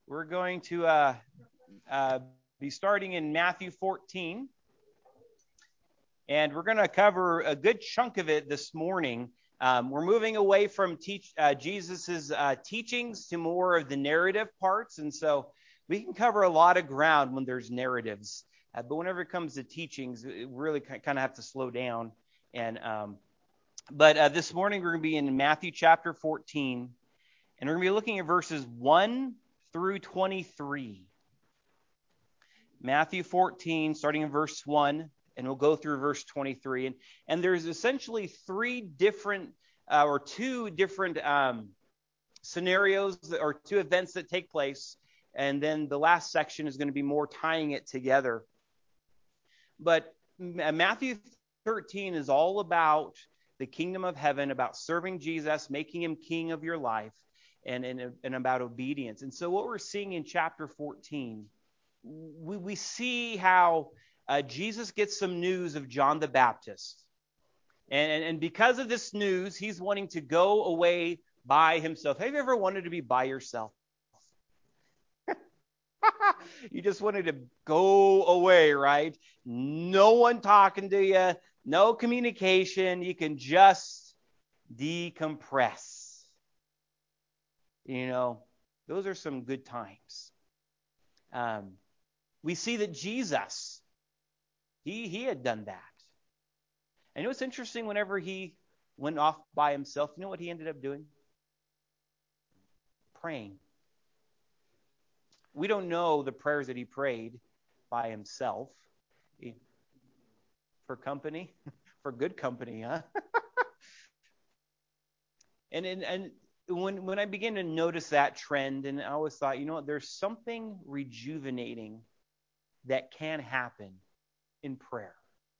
We're going to uh, be starting in Matthew 14, and we're going to cover a good chunk of it this morning. We're moving away from Jesus's teachings to more of the narrative parts, and so we can cover a lot of ground when there's narratives. But whenever it comes to teachings, we really kind of have to slow down. But this morning we're going to be in Matthew chapter 14, and we're going to be looking at verses 1 through 23. Matthew 14, starting in verse 1, and we'll go through verse 23. And there's essentially two different scenarios or two events that take place. And then the last section is going to be more tying it together. But Matthew 13 is all about the kingdom of heaven, about serving Jesus, making him king of your life, and about obedience. And so what we're seeing in chapter 14, we see how Jesus gets some news of John the Baptist. And because of this news, he's wanting to go away by himself. Have you ever wanted to be by yourself? You just wanted to go away, right? No one talking to you, no communication. You can just decompress. You know, those are some good times. We see that Jesus, he had done that. And you know what's interesting? Whenever he went off by himself, you know what he ended up doing? Praying. We don't know the prayers that he prayed by himself. For company, for good company, huh? And when I began to notice that trend, and I always thought, you know what, there's something rejuvenating that can happen in prayer.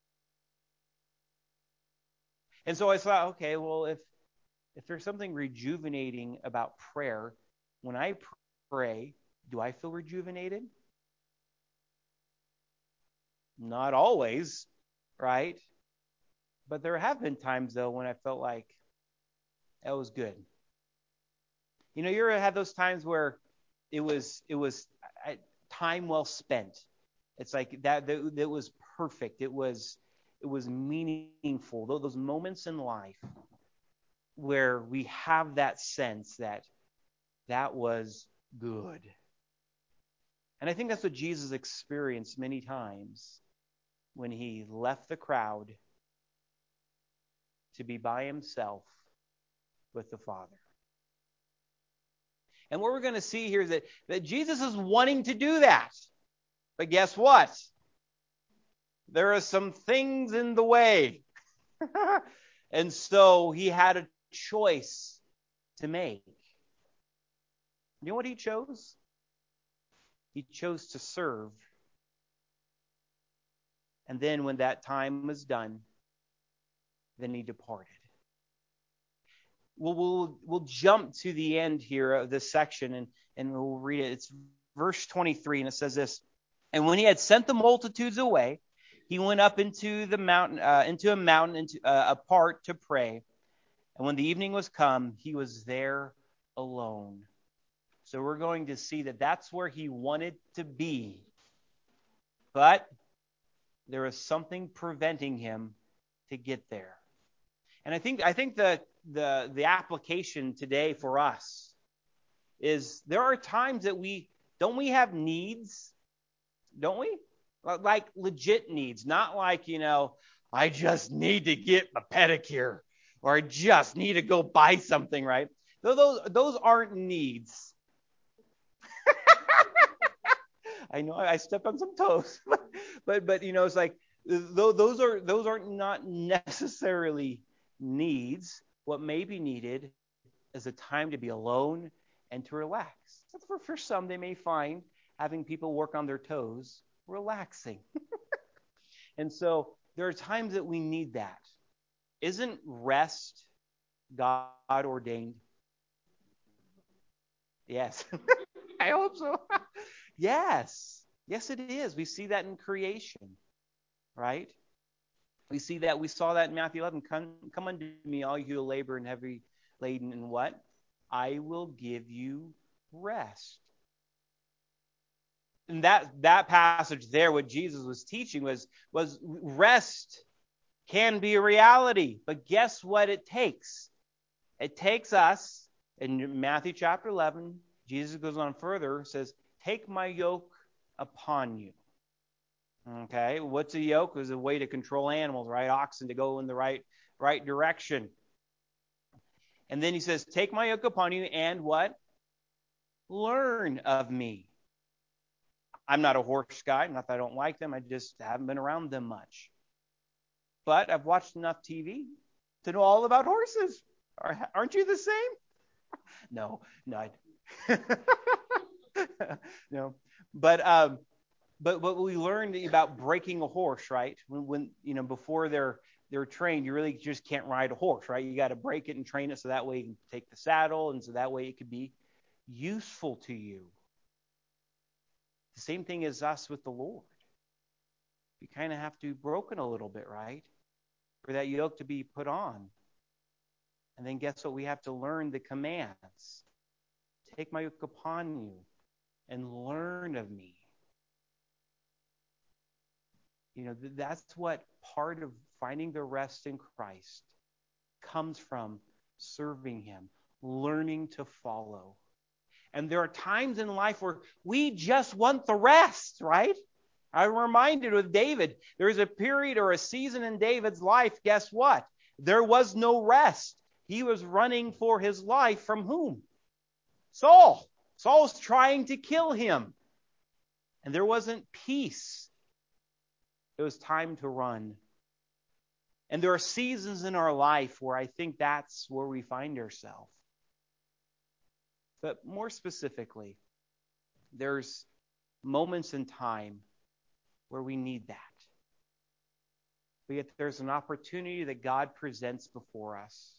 And so I thought, okay, well, if there's something rejuvenating about prayer, when I pray, do I feel rejuvenated? Not always, right? But there have been times, though, when I felt like that was good. You know, you ever had those times where it was time well spent? It's like that was perfect. It was meaningful. Those moments in life where we have that sense that was good. And I think that's what Jesus experienced many times when he left the crowd to be by himself with the Father. And what we're going to see here is that Jesus is wanting to do that. But guess what? There are some things in the way. And so he had a choice to make. You know what he chose? He chose to serve. And then when that time was done, then he departed. We'll jump to the end here of this section and we'll read it. It's verse 23, and it says this: And when he had sent the multitudes away, he went up into the mountain, apart to pray. And when the evening was come, he was there alone. So we're going to see that that's where he wanted to be. But there was something preventing him to get there. And I think the application today for us is there are times that we have needs, don't we? Like legit needs, not like, you know, I just need to get a pedicure or I just need to go buy something, right? Those aren't needs. I know I stepped on some toes, but you know, it's like those are not necessarily needs. What may be needed is a time to be alone and to relax. For some, they may find having people work on their toes relaxing. And so there are times that we need that. Isn't rest God ordained? Yes. I hope so. Yes. Yes, it is. We see that in creation, right? We saw that in Matthew 11. Come unto me, all you who labor and heavy laden, and what? I will give you rest. And that passage there, what Jesus was teaching was rest can be a reality. But guess what it takes? It takes us, in Matthew chapter 11, Jesus goes on further, says, take my yoke upon you. Okay, what's a yoke? It was a way to control animals, right? Oxen to go in the right direction. And then he says, take my yoke upon you and what? Learn of me. I'm not a horse guy. Not that I don't like them. I just haven't been around them much. But I've watched enough TV to know all about horses. Aren't you the same? No. No. But what we learned about breaking a horse, right? When before they're trained, you really just can't ride a horse, right? You got to break it and train it so that way you can take the saddle, and so that way it could be useful to you. The same thing as us with the Lord. We kind of have to be broken a little bit, right? For that yoke to be put on. And then guess what? We have to learn the commands. Take my yoke upon you and learn of me. That's what part of finding the rest in Christ comes from: serving him, learning to follow. And there are times in life where we just want the rest, right? I'm reminded with David, there was a period or a season in David's life, guess what? There was no rest. He was running for his life from whom? Saul. Saul was trying to kill him. And there wasn't peace. It was time to run. And there are seasons in our life where I think that's where we find ourselves. But more specifically, there's moments in time where we need that. But yet there's an opportunity that God presents before us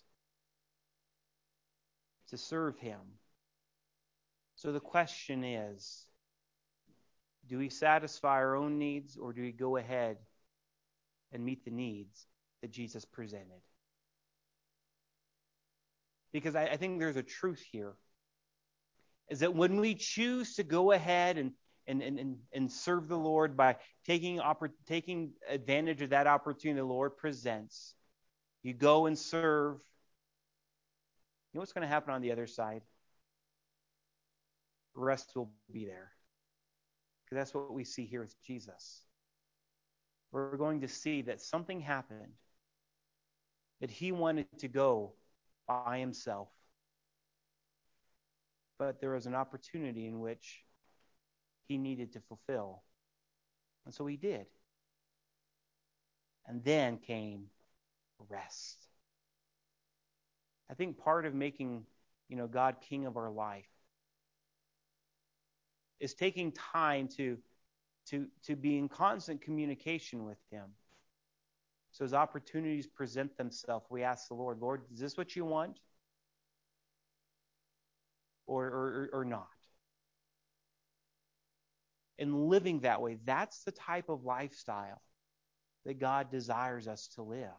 to serve him. So the question is, do we satisfy our own needs, or do we go ahead and meet the needs that Jesus presented? Because I think there's a truth here, is that when we choose to go ahead and serve the Lord by taking advantage of that opportunity the Lord presents, you go and serve, you know what's going to happen on the other side? Rest will be there. Because that's what we see here with Jesus. We're going to see that something happened, that he wanted to go by himself. But there was an opportunity in which he needed to fulfill. And so he did. And then came rest. I think part of making, God king of our life is taking time to be in constant communication with him. So as opportunities present themselves, we ask the Lord, is this what you want? Or not? And living that way, that's the type of lifestyle that God desires us to live.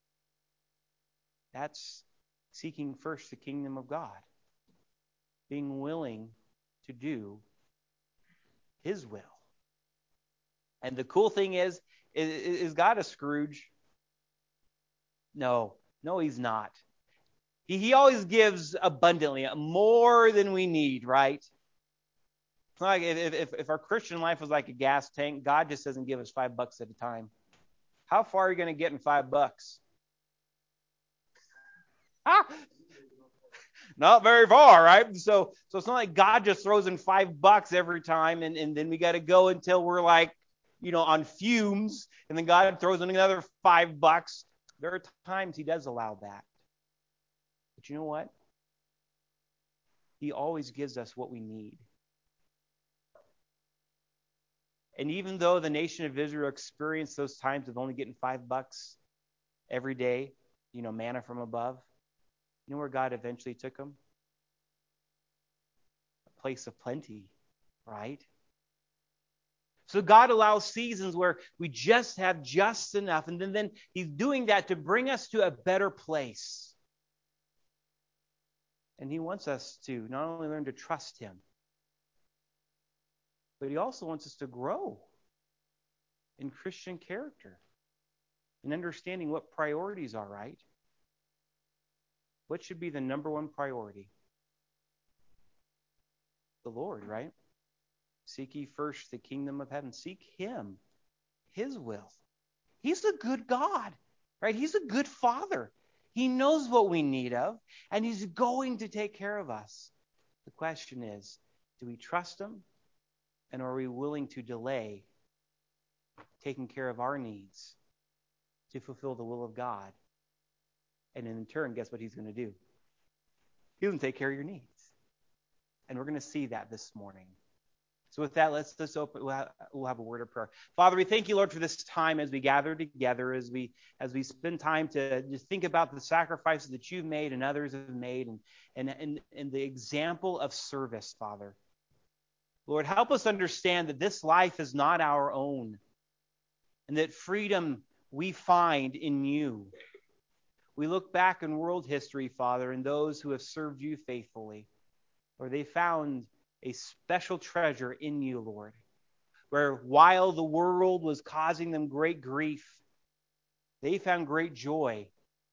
That's seeking first the kingdom of God. Being willing to do his will. And the cool thing is God a Scrooge? No, he's not. He always gives abundantly, more than we need, right? It's not like if our Christian life was like a gas tank, God just doesn't give us $5 at a time. How far are you going to get in $5? Not very far, right? So it's not like God just throws in $5 every time, and then we got to go until we're like, on fumes, and then God throws in another $5. There are times he does allow that. But you know what? He always gives us what we need. And even though the nation of Israel experienced those times of only getting $5 every day, manna from above, you know where God eventually took them? A place of plenty, right? So God allows seasons where we just have just enough, and then he's doing that to bring us to a better place. And he wants us to not only learn to trust him, But he also wants us to grow in Christian character and understanding what priorities are, right? What should be the number one priority? The Lord, right? Seek ye first the kingdom of heaven. Seek him, his will. He's a good God, right? He's a good Father. He knows what we need of, and he's going to take care of us. The question is, do we trust him, and are we willing to delay taking care of our needs to fulfill the will of God? And in turn, guess what he's going to do? He's going to take care of your needs. And we're going to see that this morning. So with that, let's open. We'll have a word of prayer. Father, we thank you, Lord, for this time as we gather together, as we spend time to just think about the sacrifices that you've made and others have made, and the example of service, Father. Lord, help us understand that this life is not our own, and that freedom we find in you. We look back in world history, Father, and those who have served you faithfully, or they found a special treasure in you, Lord, where while the world was causing them great grief, they found great joy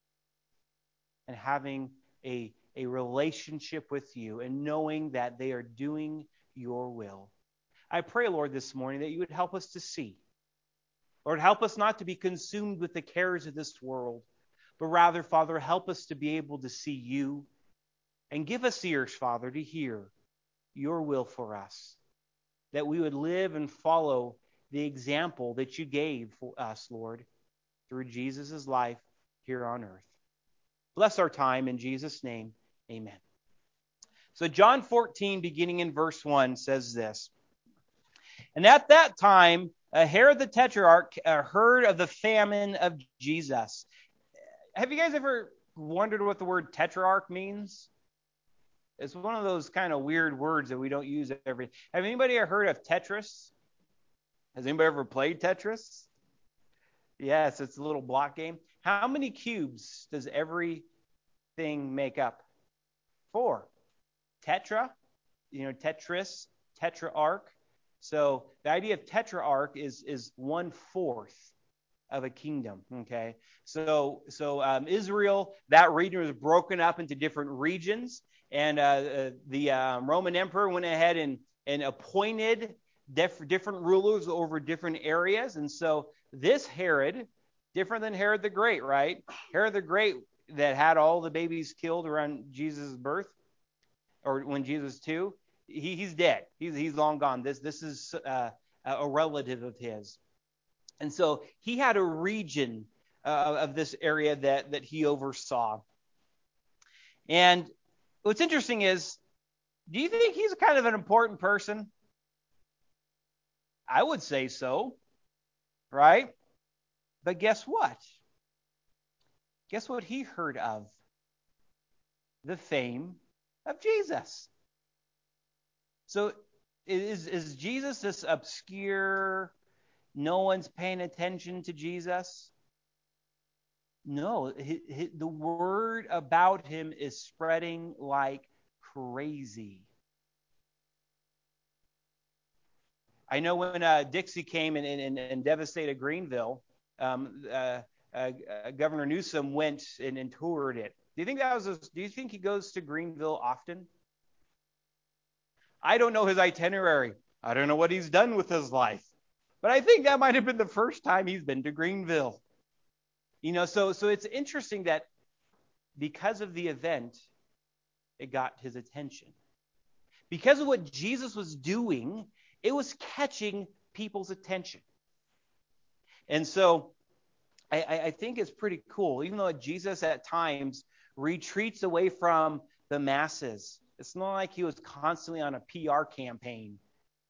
in having a relationship with you and knowing that they are doing your will. I pray, Lord, this morning that you would help us to see. Lord, help us not to be consumed with the cares of this world, but rather, Father, help us to be able to see you, and give us ears, Father, to hear your will for us, that we would live and follow the example that you gave for us, Lord, through Jesus' life here on earth. Bless our time in Jesus' name. Amen. So John 14, beginning in verse 1, says this. And at that time, Herod the Tetrarch heard of the famine of Jesus. Have you guys ever wondered what the word tetrarch means? It's one of those kind of weird words that we don't use every. Have anybody ever heard of Tetris? Has anybody ever played Tetris? Yes, it's a little block game. How many cubes does everything make up? 4. Tetra, Tetris, tetrarch. So the idea of tetrarch is 1/4 of a kingdom. Okay, so Israel, that region was broken up into different regions. And the Roman emperor went ahead and appointed different rulers over different areas. And so this Herod, different than Herod the Great, right? Herod the Great that had all the babies killed around Jesus' birth, or when Jesus was 2, he's dead. He's long gone. This is a relative of his. And so he had a region of this area that he oversaw. And what's interesting is, do you think he's kind of an important person? I would say so, right? But guess what? Guess what he heard of? The fame of Jesus. So is Jesus this obscure, no one's paying attention to Jesus? No, the word about him is spreading like crazy. I know when Dixie came and devastated Greenville, Governor Newsom went and toured it. Do you think he goes to Greenville often? I don't know his itinerary. I don't know what he's done with his life. But I think that might have been the first time he's been to Greenville. So it's interesting that because of the event, it got his attention. Because of what Jesus was doing, it was catching people's attention. And so I think it's pretty cool, even though Jesus at times retreats away from the masses. It's not like he was constantly on a PR campaign.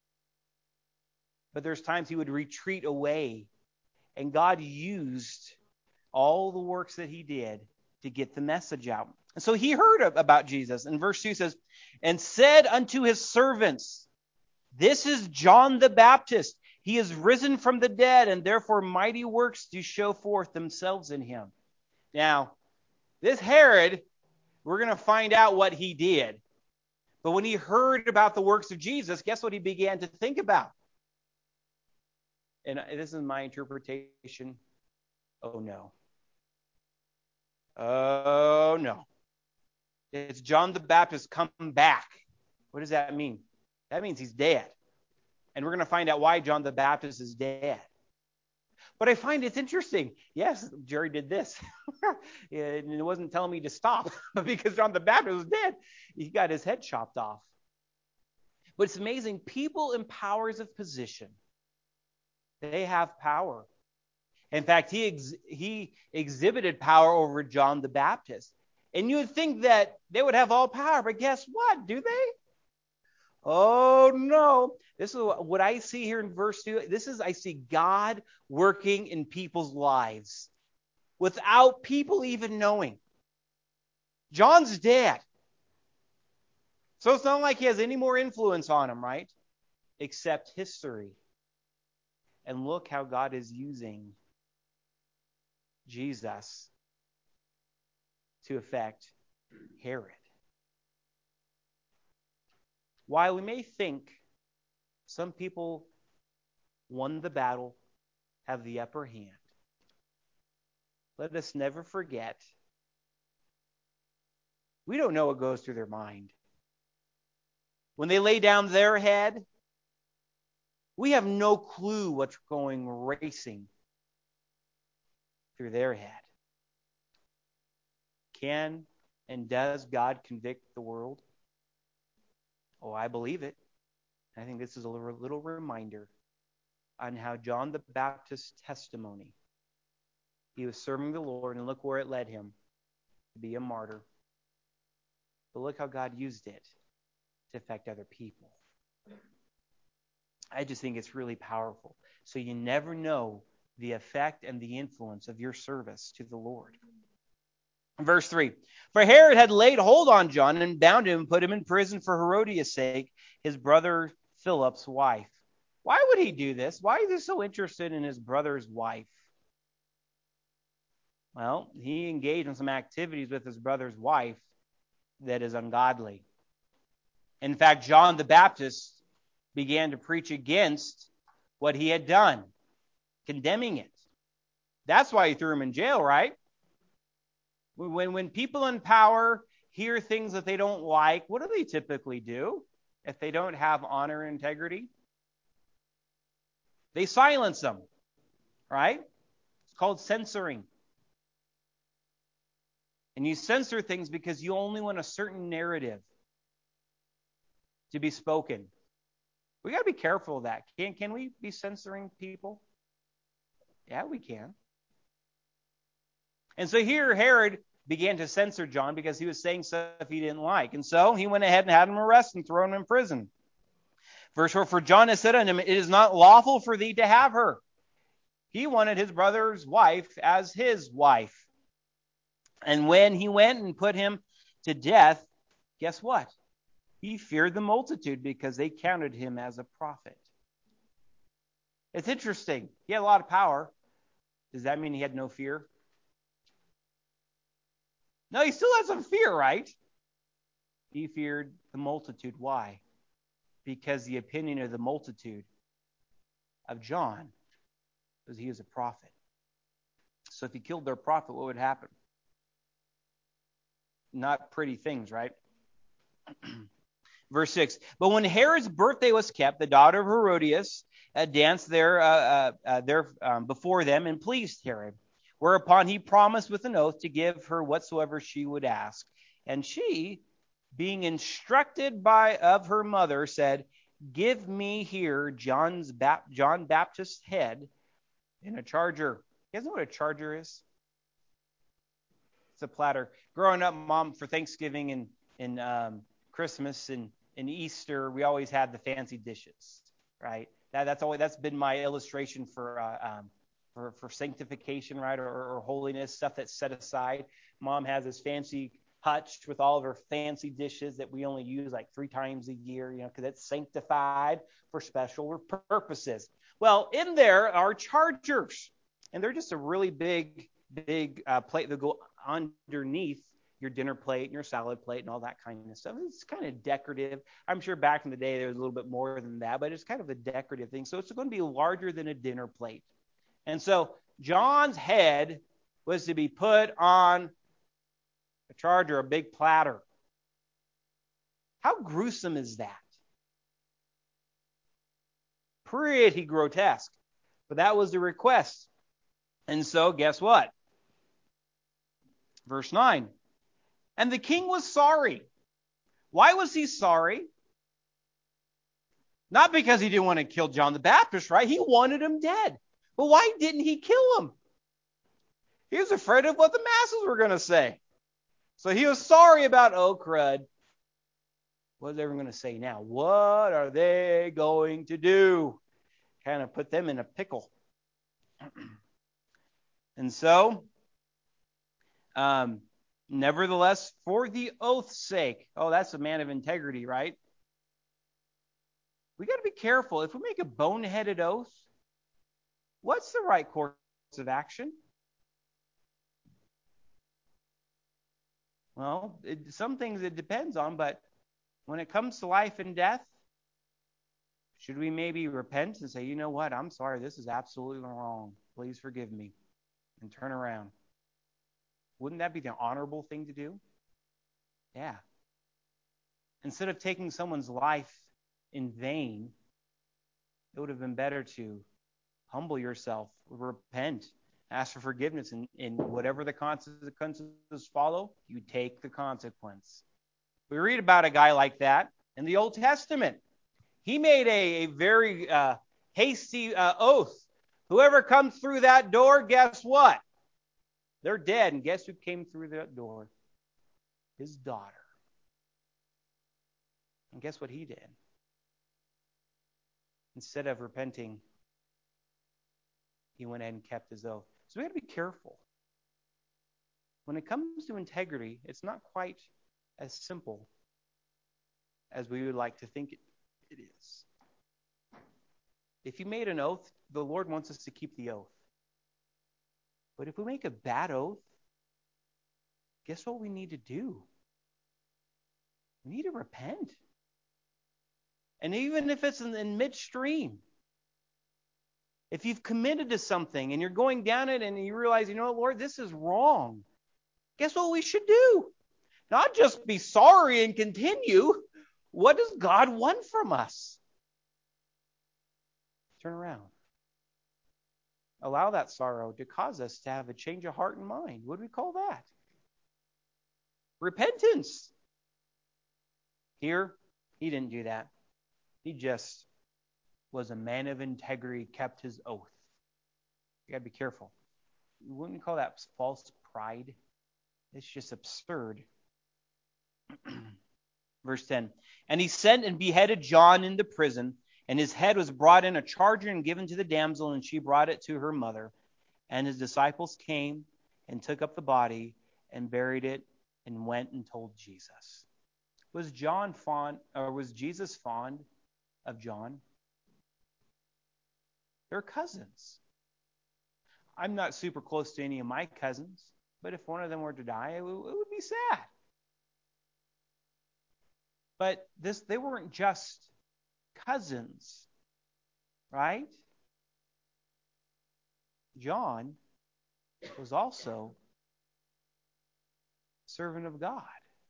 But there's times he would retreat away, and God used all the works that he did to get the message out. And so he heard about Jesus. And verse 2 says, and said unto his servants, this is John the Baptist. He is risen from the dead, and therefore mighty works do show forth themselves in him. Now, this Herod, we're going to find out what he did. But when he heard about the works of Jesus, guess what he began to think about? And this is my interpretation. Oh, no. Oh, no. It's John the Baptist come back. What does that mean? That means he's dead. And we're going to find out why John the Baptist is dead. But I find it's interesting. Yes, Jerry did this. And it wasn't telling me to stop because John the Baptist was dead. He got his head chopped off. But it's amazing. People in powers of position, they have power. In fact, he exhibited power over John the Baptist. And you would think that they would have all power, but guess what? Do they? Oh, no. This is what I see here in verse 2. I see God working in people's lives without people even knowing. John's dead. So it's not like he has any more influence on him, right? Except history. And look how God is using Jesus to affect Herod. While we may think some people won the battle, have the upper hand, let us never forget, we don't know what goes through their mind. When they lay down their head, we have no clue what's going racing through their head. Can and does God convict the world? Oh, I believe it. I think this is a little reminder on how John the Baptist's testimony, he was serving the Lord, and look where it led him, to be a martyr. But look how God used it to affect other people. I just think it's really powerful. So you never know the effect and the influence of your service to the Lord. Verse 3, for Herod had laid hold on John and bound him and put him in prison for Herodias' sake, his brother Philip's wife. Why would he do this? Why is he so interested in his brother's wife? Well, he engaged in some activities with his brother's wife that is ungodly. In fact, John the Baptist began to preach against what he had done, condemning it. That's why he threw him in jail, right? When people in power hear things that they don't like, what do they typically do if they don't have honor and integrity? They silence them, right? It's called censoring. And you censor things because you only want a certain narrative to be spoken. We got to be careful of that. Can we be censoring people? Yeah, we can. And so here Herod began to censor John because he was saying stuff he didn't like. And so he went ahead and had him arrested and thrown him in prison. Verse 4, for John has said unto him, it is not lawful for thee to have her. He wanted his brother's wife as his wife. And when he went and put him to death, guess what? He feared the multitude because they counted him as a prophet. It's interesting. He had a lot of power. Does that mean he had no fear? No, he still had some fear, right? He feared the multitude. Why? Because the opinion of the multitude of John was he was a prophet. So if he killed their prophet, what would happen? Not pretty things, right? Verse 6, but when Herod's birthday was kept, the daughter of Herodias danced there before them and pleased Herod. Whereupon he promised with an oath to give her whatsoever she would ask. And she, being instructed of her mother, said, give me here John Baptist's head in a charger. You guys know what a charger is? It's a platter. Growing up, Mom, for Thanksgiving and Christmas and Easter, we always had the fancy dishes, right? That's been my illustration for sanctification, right, or holiness, stuff that's set aside. Mom has this fancy hutch with all of her fancy dishes that we only use like 3 times a year, because it's sanctified for special purposes. Well, in there are chargers, and they're just a really big plate that go underneath your dinner plate and your salad plate and all that kind of stuff. It's kind of decorative. I'm sure back in the day there was a little bit more than that, but it's kind of a decorative thing. So it's going to be larger than a dinner plate. And so John's head was to be put on a charger, a big platter. How gruesome is that? Pretty grotesque. But that was the request. And so guess what? Verse 9. And the king was sorry. Why was he sorry? Not because he didn't want to kill John the Baptist, right? He wanted him dead. But why didn't he kill him? He was afraid of what the masses were going to say. So he was sorry about, oh, crud. What are they going to say now? What are they going to do? Kind of put them in a pickle. And so, nevertheless, for the oath's sake. Oh, that's a man of integrity, right? We got to be careful. If we make a boneheaded oath, what's the right course of action? Well, some things it depends on, but when it comes to life and death, should we maybe repent and say, you know what, I'm sorry, this is absolutely wrong. Please forgive me, and turn around? Wouldn't that be the honorable thing to do? Yeah. Instead of taking someone's life in vain, it would have been better to humble yourself, repent, ask for forgiveness, and whatever the consequences follow, you take the consequence. We read about a guy like that in the Old Testament. He made a very hasty oath. Whoever comes through that door, guess what? They're dead. And guess who came through that door? His daughter. And guess what he did? Instead of repenting, he went ahead and kept his oath. So we have to be careful. When it comes to integrity, it's not quite as simple as we would like to think it is. If you made an oath, the Lord wants us to keep the oath. But if we make a bad oath, guess what we need to do? We need to repent. And even if it's in midstream, if you've committed to something and you're going down it and you realize, you know what, Lord, this is wrong, guess what we should do? Not just be sorry and continue. What does God want from us? Turn around. Allow that sorrow to cause us to have a change of heart and mind. What do we call that? Repentance. Here, he didn't do that. He just was a man of integrity, kept his oath. You got to be careful. You wouldn't call that false pride. It's just absurd. Verse 10. And he sent and beheaded John into prison, and his head was brought in a charger and given to the damsel, and she brought it to her mother. And his disciples came and took up the body and buried it and went and told Jesus. Was Jesus fond of John? They're cousins. I'm not super close to any of my cousins, but if one of them were to die, it would be sad. But they weren't just cousins, right? John was also a servant of God.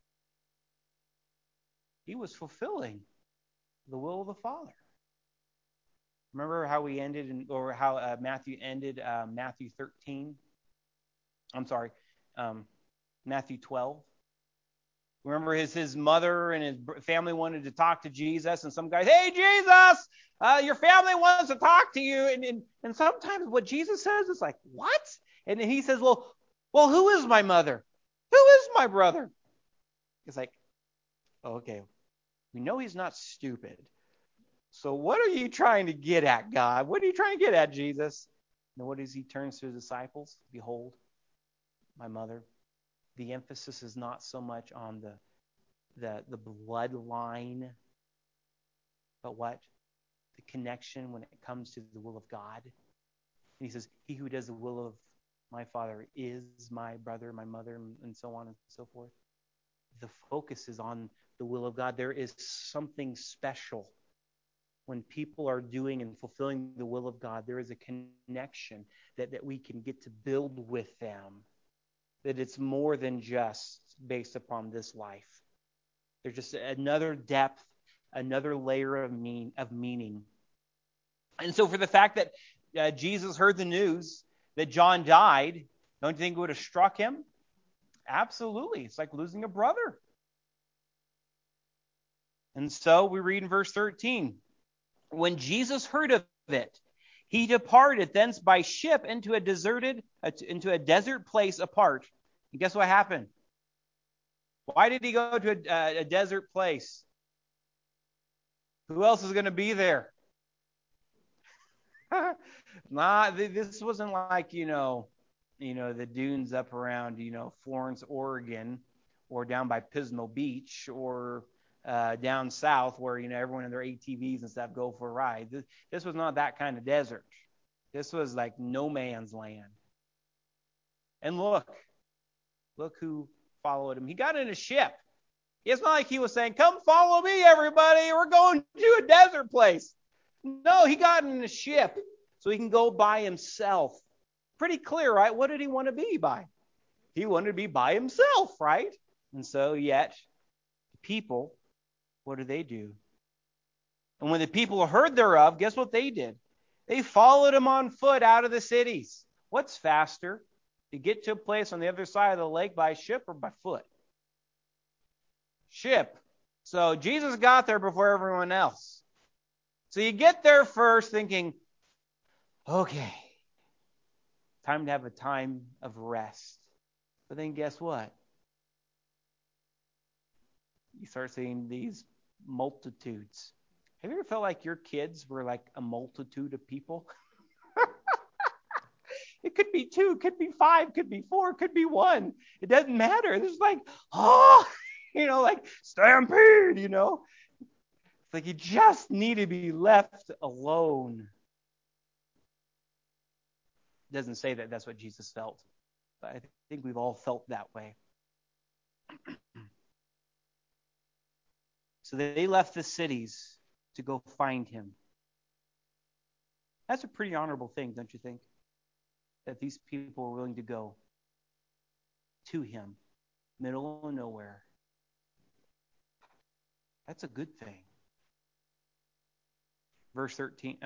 He was fulfilling the will of the Father. Remember how we ended, or how Matthew ended Matthew 13? I'm sorry, Matthew 12. Remember his mother and his family wanted to talk to Jesus, and some guys, hey, Jesus, your family wants to talk to you. And sometimes what Jesus says is like, what? And then he says, well, who is my mother? Who is my brother? It's like, oh, okay, we know he's not stupid. So what are you trying to get at, God? What are you trying to get at, Jesus? And what does he turn to his disciples? Behold, my mother. The emphasis is not so much on the bloodline, but what? The connection when it comes to the will of God. And he says, he who does the will of My Father is my brother, my mother, and so on and so forth. The focus is on the will of God. There is something special when people are doing and fulfilling the will of God. There is a connection that we can get to build with them, that it's more than just based upon this life. There's just another depth, another layer of meaning. And so for the fact that Jesus heard the news that John died, don't you think it would have struck him? Absolutely. It's like losing a brother. And so we read in verse 13, when Jesus heard of it, he departed thence by ship into a desert place apart. And guess what happened? Why did he go to a desert place? Who else is going to be there? This wasn't like, the dunes up around, Florence, Oregon, or down by Pismo Beach, or down south where, everyone in their ATVs and stuff go for a ride. This was not that kind of desert. This was like no man's land. And look who followed him. He got in a ship. It's not like he was saying, come follow me, everybody. We're going to a desert place. No, he got in a ship so he can go by himself. Pretty clear, right? What did he want to be by? He wanted to be by himself, right? And so yet, the people, what do? And when the people heard thereof, guess what they did? They followed him on foot out of the cities. What's faster? To get to a place on the other side of the lake by ship or by foot? Ship. So Jesus got there before everyone else. So you get there first thinking, okay, time to have a time of rest. But then guess what? You start seeing these multitudes. Have you ever felt like your kids were like a multitude of people? It could be 2, could be 5, could be 4, could be 1. It doesn't matter. It's like, like stampede, It's like you just need to be left alone. It doesn't say that that's what Jesus felt, but I think we've all felt that way. So they left the cities to go find him. That's a pretty honorable thing, don't you think? That these people were willing to go to him, middle of nowhere. That's a good thing. Verse 15.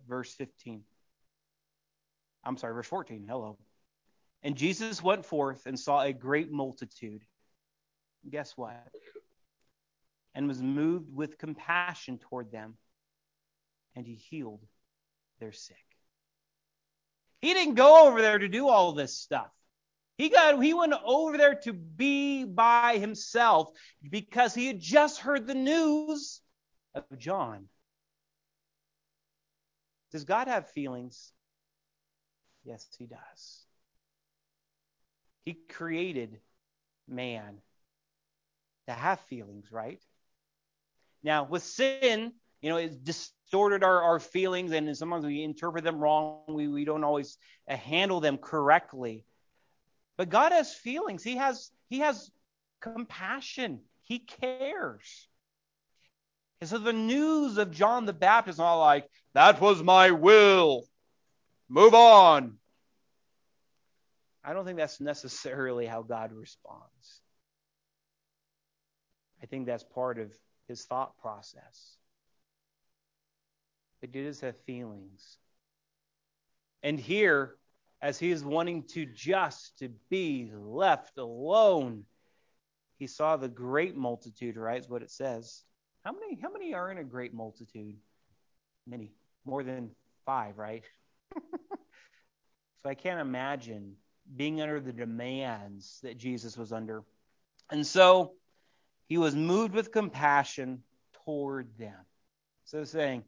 I'm sorry, verse 14. Hello. And Jesus went forth and saw a great multitude. Guess what? And was moved with compassion toward them, and he healed their sick. He didn't go over there to do all this stuff. He went over there to be by himself because he had just heard the news of John. Does God have feelings? Yes, he does. He created man to have feelings, right? Now, with sin, it's distorted our feelings, and sometimes we interpret them wrong. We don't always handle them correctly. But God has feelings. He has compassion. He cares. And so the news of John the Baptist is not like, that was my will. Move on. I don't think that's necessarily how God responds. I think that's part of his thought process. But he does have feelings. And here, as he is wanting to be left alone, he saw the great multitude, right? Is what it says. How many are in a great multitude? Many. More than 5, right? So I can't imagine being under the demands that Jesus was under. And so he was moved with compassion toward them. So saying,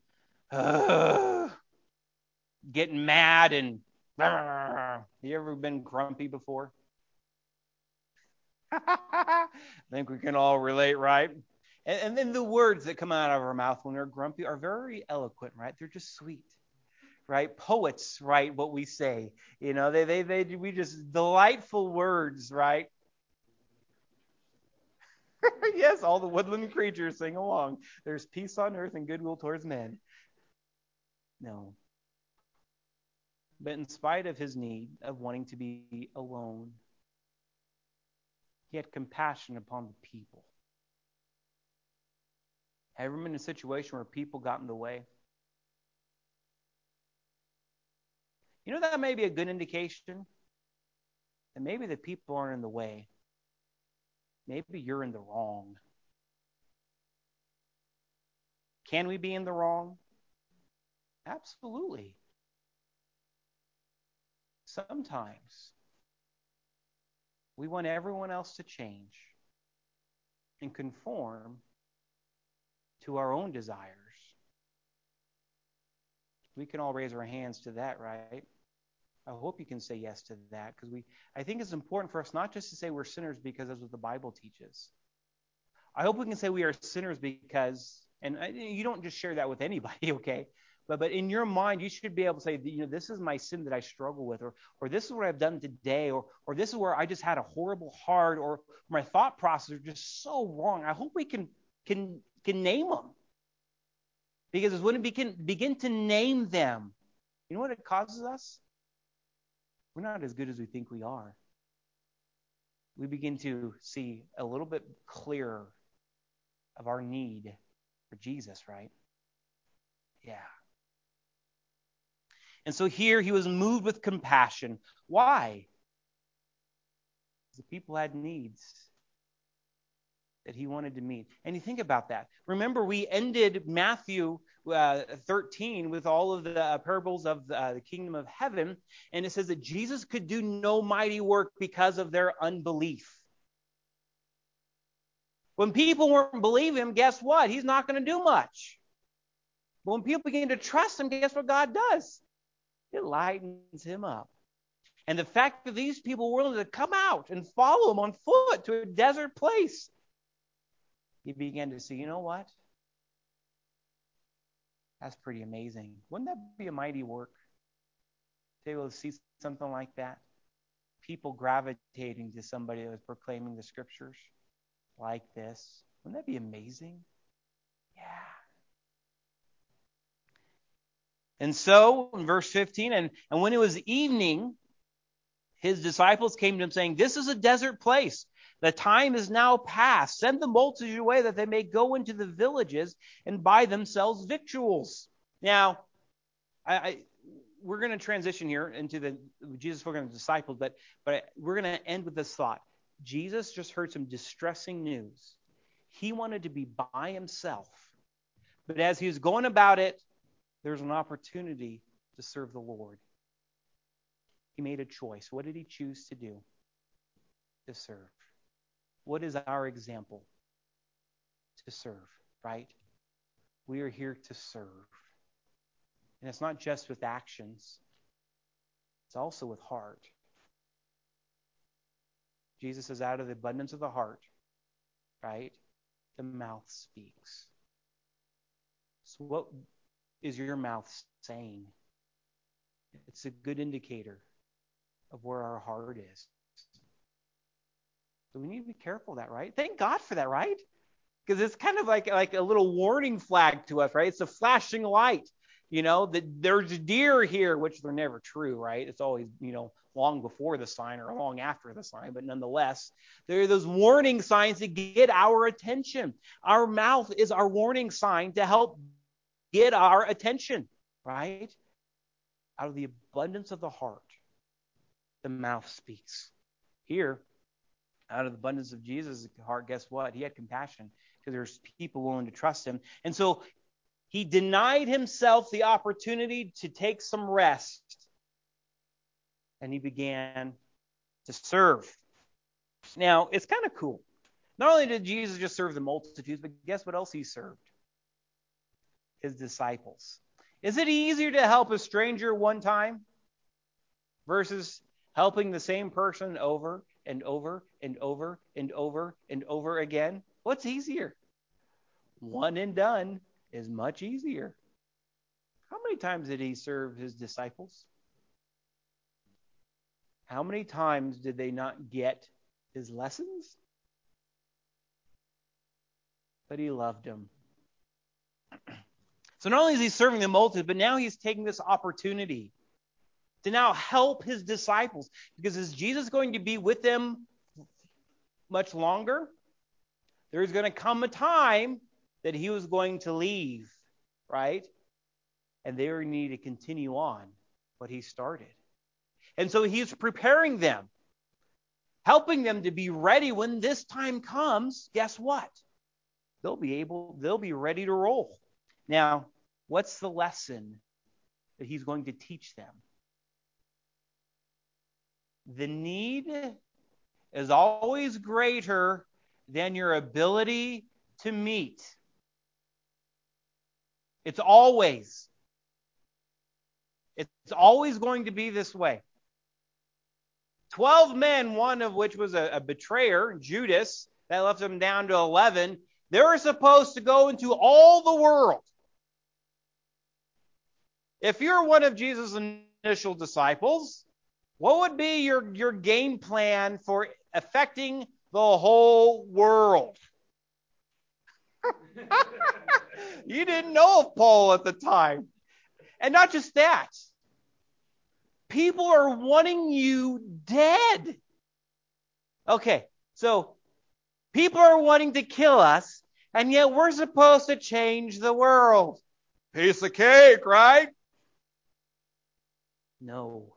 getting mad and you ever been grumpy before? I think we can all relate, right? And then the words that come out of our mouth when we're grumpy are very eloquent, right? They're just sweet. right? Poets write what we say. We just delightful words, right? Yes, all the woodland creatures sing along. There's peace on earth and goodwill towards men. No. But in spite of his need of wanting to be alone, he had compassion upon the people. Have you ever been in a situation where people got in the way? That may be a good indication that maybe the people aren't in the way. Maybe you're in the wrong. Can we be in the wrong? Absolutely. Sometimes we want everyone else to change and conform to our own desires. We can all raise our hands to that, right? I hope you can say yes to that, because I think it's important for us not just to say we're sinners because that's what the Bible teaches. I hope we can say we are sinners because, and you don't just share that with anybody, okay? But in your mind, you should be able to say, this is my sin that I struggle with, or this is what I've done today, or this is where I just had a horrible heart, or my thought process are just so wrong. I hope we can name them. Because when we can begin to name them, you know what it causes us? We're not as good as we think we are. We begin to see a little bit clearer of our need for Jesus, right? Yeah. And so here he was moved with compassion. Why? Because the people had needs that he wanted to meet. And you think about that. Remember, we ended Matthew 13 with all of the parables of the kingdom of heaven. And it says that Jesus could do no mighty work because of their unbelief. When people weren't believing him, guess what? He's not going to do much. But when people begin to trust him, guess what God does? It lightens him up. And the fact that these people were willing to come out and follow him on foot to a desert place, he began to see, you know what? That's pretty amazing. Wouldn't that be a mighty work? To be able to see something like that? People gravitating to somebody that was proclaiming the scriptures like this. Wouldn't that be amazing? Yeah. And so, in verse 15, and when it was evening, his disciples came to him saying, this is a desert place. The time is now past. Send the multitude away that they may go into the villages and buy themselves victuals. Now, we're going to transition here into Jesus spoke to the disciples, but we're going to end with this thought. Jesus just heard some distressing news. He wanted to be by himself. But as he was going about it, there's an opportunity to serve the Lord. He made a choice. What did he choose to do? To serve. What is our example? To serve, right? We are here to serve. And it's not just with actions. It's also with heart. Jesus says, out of the abundance of the heart, right, the mouth speaks. So what is your mouth saying? It's a good indicator of where our heart is. So we need to be careful of that, right? Thank God for that, right? Because it's kind of like a little warning flag to us, right? It's a flashing light. That there's deer here, which they're never true, right? It's always, long before the sign or long after the sign, but nonetheless, there are those warning signs that get our attention. Our mouth is our warning sign to help get our attention, right? Out of the abundance of the heart, the mouth speaks. Here, out of the abundance of Jesus' heart, guess what? He had compassion because there's people willing to trust him. And so he denied himself the opportunity to take some rest. And he began to serve. Now, it's kind of cool. Not only did Jesus just serve the multitudes, but guess what else he served? His disciples. Is it easier to help a stranger one time versus helping the same person over and over and over and over and over again? What's easier? One and done is much easier. How many times did he serve his disciples? How many times did they not get his lessons? But he loved them. So not only is he serving the multitude, but now he's taking this opportunity to now help his disciples. Because is Jesus going to be with them much longer? There's going to come a time that he was going to leave, right? And they need to continue on what he started. And so he's preparing them, helping them to be ready when this time comes. Guess what? They'll be ready to roll. Now, what's the lesson that he's going to teach them? The need is always greater than your ability to meet. It's always going to be this way. 12 men, one of which was a betrayer, Judas, that left them down to 11. They were supposed to go into all the world. If you're one of Jesus' initial disciples, what would be your game plan for affecting the whole world? You didn't know of Paul at the time. And not just that. People are wanting you dead. Okay, so people are wanting to kill us, and yet we're supposed to change the world. Piece of cake, right? No.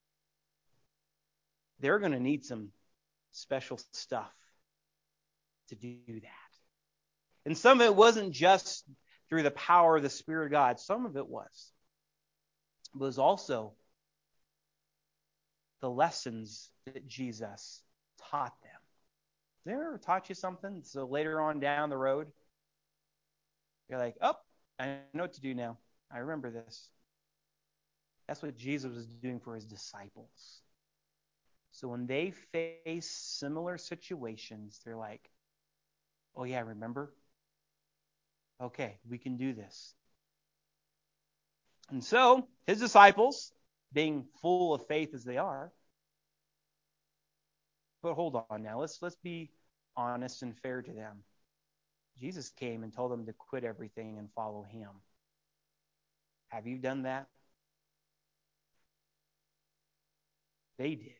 They're going to need some special stuff to do that. And some of it wasn't just through the power of the Spirit of God. Some of it was. It was also the lessons that Jesus taught them. They ever taught you something? So later on down the road, you're like, oh, I know what to do now. I remember this. That's what Jesus was doing for his disciples. So when they face similar situations, they're like, oh yeah, remember? Okay, we can do this. And so his disciples, being full of faith as they are, but hold on now, let's be honest and fair to them. Jesus came and told them to quit everything and follow him. Have you done that? They did.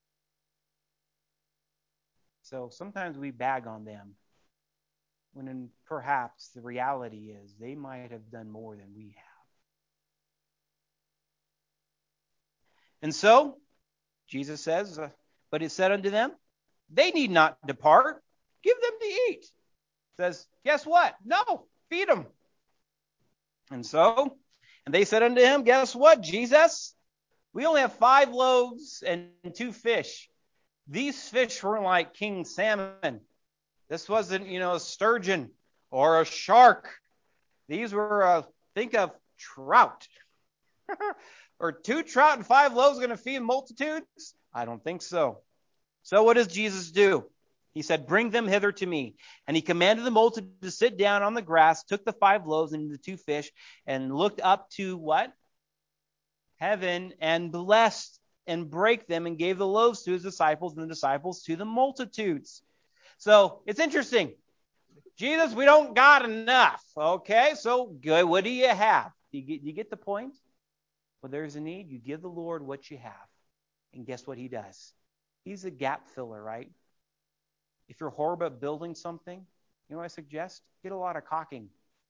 So sometimes we bag on them, when perhaps the reality is they might have done more than we have. And so, Jesus says, but it said unto them, they need not depart. Give them to eat. Says, guess what? No, feed them. And they said unto him, guess what, Jesus? We only have 5 loaves and 2 fish. These fish weren't like king salmon. This wasn't, a sturgeon or a shark. These were, think of trout. Or 2 trout and 5 loaves going to feed multitudes? I don't think so. So what does Jesus do? He said, bring them hither to me. And he commanded the multitude to sit down on the grass, took the 5 loaves and the 2 fish, and looked up to what? Heaven, and blessed and brake them and gave the loaves to his disciples and the disciples to the multitudes. So it's interesting. Jesus, we don't got enough. Okay, so good. What do you have? You get the point? Well, there's a need. You give the Lord what you have. And guess what he does? He's a gap filler, right? If you're horrible at building something, you know what I suggest? Get a lot of caulking.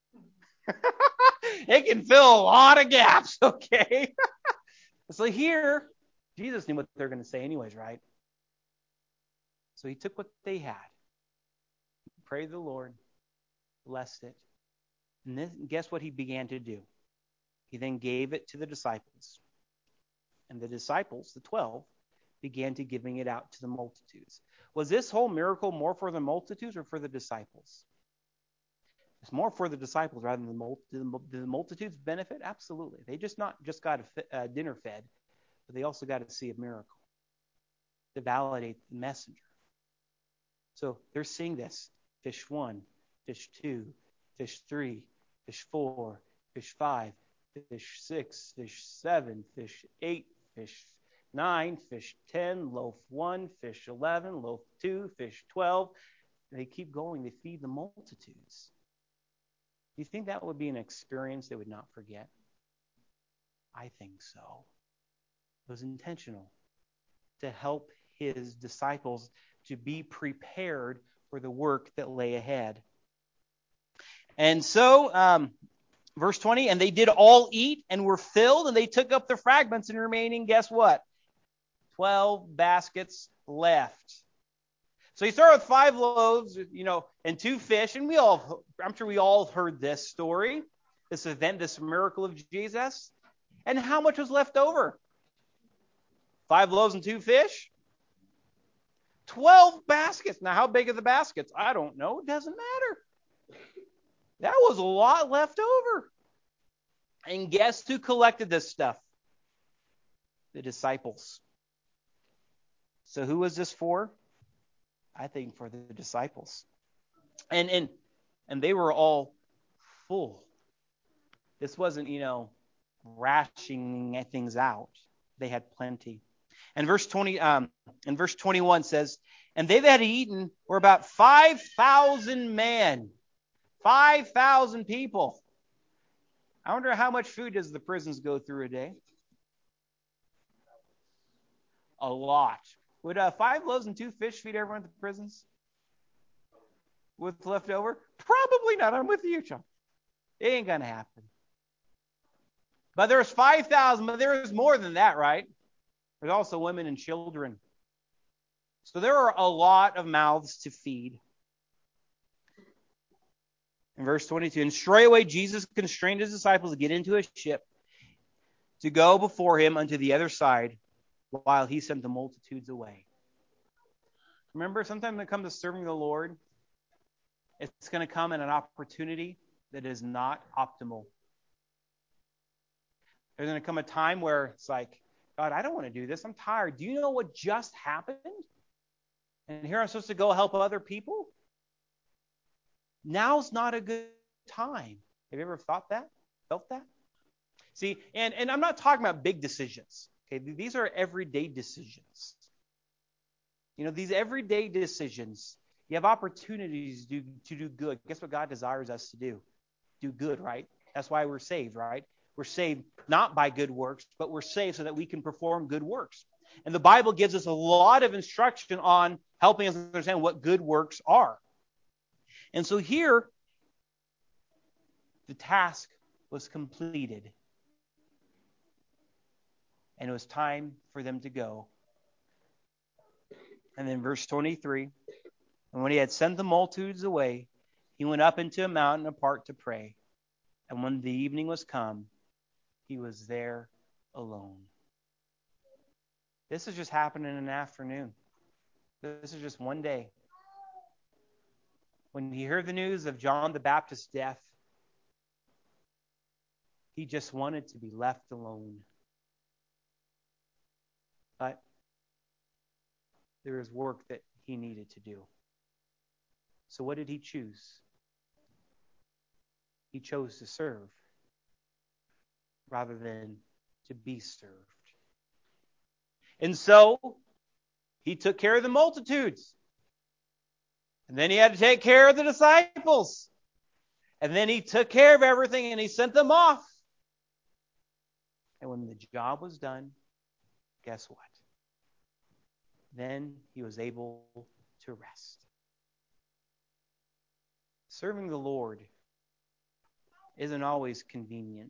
It can fill a lot of gaps, okay? So here, Jesus knew what they're going to say anyways, right? So he took what they had, prayed to the Lord, blessed it, and then guess what he began to do? He then gave it to the disciples. And the disciples, the 12, began to giving it out to the multitudes. Was this whole miracle more for the multitudes or for the disciples? It's more for the disciples rather than the multitudes benefit? Absolutely. They not just got a dinner fed, but they also got to see a miracle to validate the messenger. So they're seeing this. Fish 1, fish 2, fish 3, fish 4, fish 5, fish 6, fish 7, fish 8, fish 9, fish 10, loaf 1, fish 11, loaf 2, fish 12. They keep going to feed the multitudes. Do you think that would be an experience they would not forget? I think so. It was intentional to help his disciples to be prepared for the work that lay ahead. And so, verse 20, and they did all eat and were filled, and they took up the fragments and remaining, guess what? 12 baskets left. So you start with 5 loaves, and 2 fish, and I'm sure we all heard this story, this event, this miracle of Jesus. And how much was left over? 5 loaves and 2 fish? 12 baskets. Now, how big are the baskets? I don't know. It doesn't matter. That was a lot left over. And guess who collected this stuff? The disciples. So who was this for? I think for the disciples. And they were all full. This wasn't, rationing things out. They had plenty. And verse 21 says, and they that had eaten were about 5,000 men. 5,000 people. I wonder how much food does the prisons go through a day? A lot. Would 5 loaves and 2 fish feed everyone at the prisons? With leftover? Probably not. I'm with you, John. It ain't going to happen. But there's 5,000, but there is more than that, right? There's also women and children. So there are a lot of mouths to feed. In verse 22, and straightway Jesus constrained his disciples to get into a ship to go before him unto the other side while he sent the multitudes away. Remember, sometimes when it comes to serving the Lord, it's going to come in an opportunity that is not optimal. There's going to come a time where it's like, God, I don't want to do this. I'm tired. Do you know what just happened? And here I'm supposed to go help other people? Now's not a good time. Have you ever thought that? Felt that? See, and I'm not talking about big decisions. Okay, these are everyday decisions. These everyday decisions, you have opportunities to do good. Guess what God desires us to do? Do good, right? That's why we're saved, right? We're saved not by good works, but we're saved so that we can perform good works. And the Bible gives us a lot of instruction on helping us understand what good works are. And so here, the task was completed. And it was time for them to go. And then verse 23, and when he had sent the multitudes away, he went up into a mountain apart to pray. And when the evening was come, he was there alone. This has just happened in an afternoon. This is just one day. When he heard the news of John the Baptist's death, he just wanted to be left alone. But there is work that he needed to do. So what did he choose? He chose to serve rather than to be served. And so he took care of the multitudes. And then he had to take care of the disciples. And then he took care of everything and he sent them off. And when the job was done, guess what? Then he was able to rest. Serving the Lord isn't always convenient.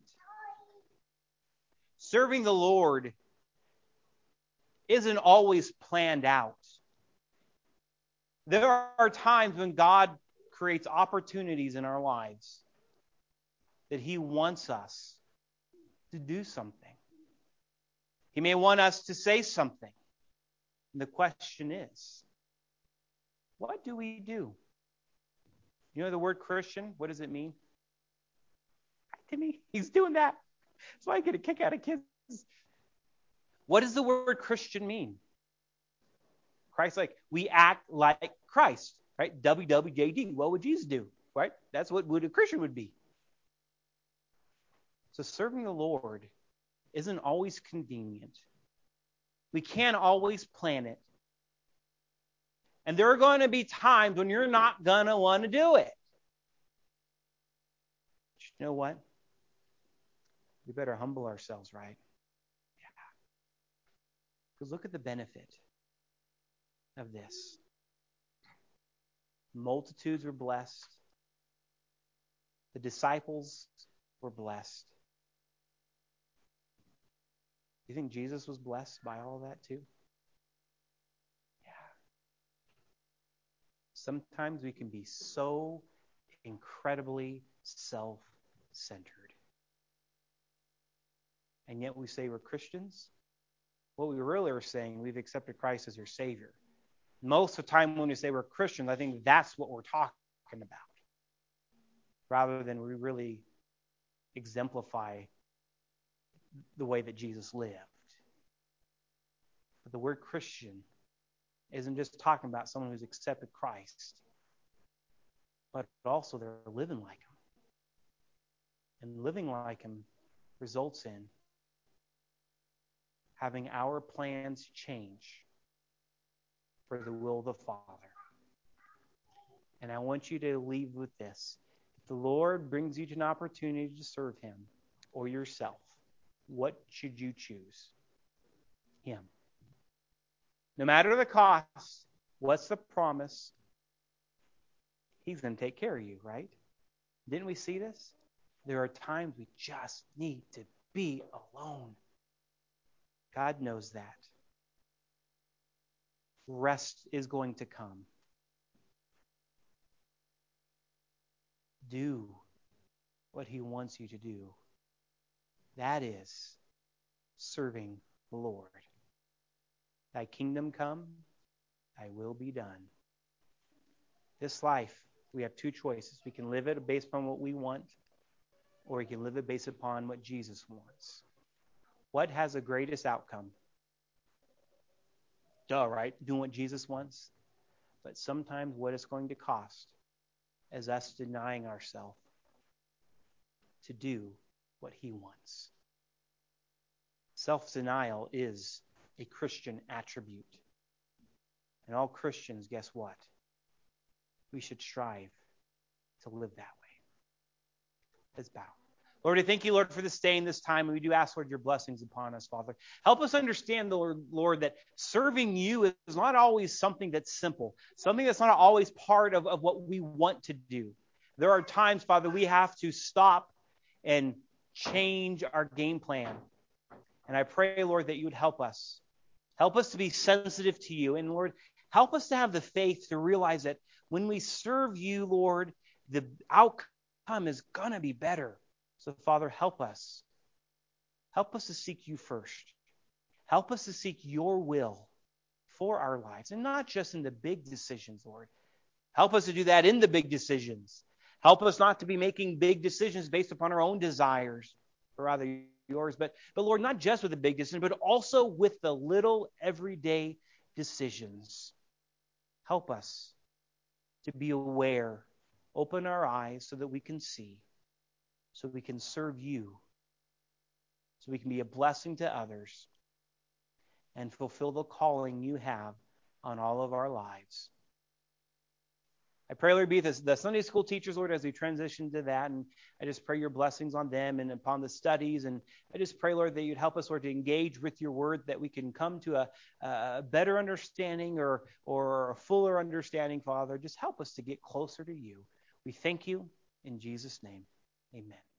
Serving the Lord isn't always planned out. There are times when God creates opportunities in our lives that he wants us to do something. He may want us to say something. And the question is, what do we do? You know the word Christian? What does it mean? To me, he's doing that. So I get a kick out of kids. What does the word Christian mean? Christ, like, we act like Christ, right? WWJD. What would Jesus do, right? That's what a Christian would be. So serving the Lord isn't always convenient. We can't always plan it. And there are going to be times when you're not going to want to do it. But you know what? We better humble ourselves, right? Yeah. Because look at the benefit of this. Multitudes were blessed. The disciples were blessed. Do you think Jesus was blessed by all that too? Yeah. Sometimes we can be so incredibly self-centered. And yet we say we're Christians. What we really are saying, we've accepted Christ as your Savior. Most of the time when we say we're Christians, I think that's what we're talking about. Rather than we really exemplify the way that Jesus lived. But the word Christian isn't just talking about someone who's accepted Christ, but also they're living like him. And living like him results in having our plans change for the will of the Father. And I want you to leave with this. If the Lord brings you to an opportunity to serve him or yourself, what should you choose? Him. No matter the cost, what's the promise? He's going to take care of you, right? Didn't we see this? There are times we just need to be alone. God knows that. Rest is going to come. Do what he wants you to do. That is serving the Lord. Thy kingdom come, thy will be done. This life, we have two choices. We can live it based upon what we want, or we can live it based upon what Jesus wants. What has the greatest outcome? Duh, right? Doing what Jesus wants. But sometimes what it's going to cost is us denying ourselves to do what he wants. Self-denial is a Christian attribute. And all Christians, guess what? We should strive to live that way. Let's bow. Lord, I thank you, Lord, for this day and this time. And we do ask, Lord, your blessings upon us, Father. Help us understand, Lord, that serving you is not always something that's simple, something that's not always part of what we want to do. There are times, Father, we have to stop and change our game plan. And I pray, Lord, that you would help us. Help us to be sensitive to you. And, Lord, help us to have the faith to realize that when we serve you, Lord, the outcome is going to be better. So, Father, help us. Help us to seek you first. Help us to seek your will for our lives, and not just in the big decisions, Lord. Help us to do that in the big decisions. Help us not to be making big decisions based upon our own desires, or rather yours. But Lord, not just with the big decisions, but also with the little everyday decisions. Help us to be aware. Open our eyes so that we can see, so we can serve you, so we can be a blessing to others and fulfill the calling you have on all of our lives. I pray, Lord, be the Sunday school teachers, Lord, as we transition to that. And I just pray your blessings on them and upon the studies. And I just pray, Lord, that you'd help us, Lord, to engage with your word, that we can come to a better understanding or a fuller understanding, Father. Just help us to get closer to you. We thank you in Jesus' name. Amen.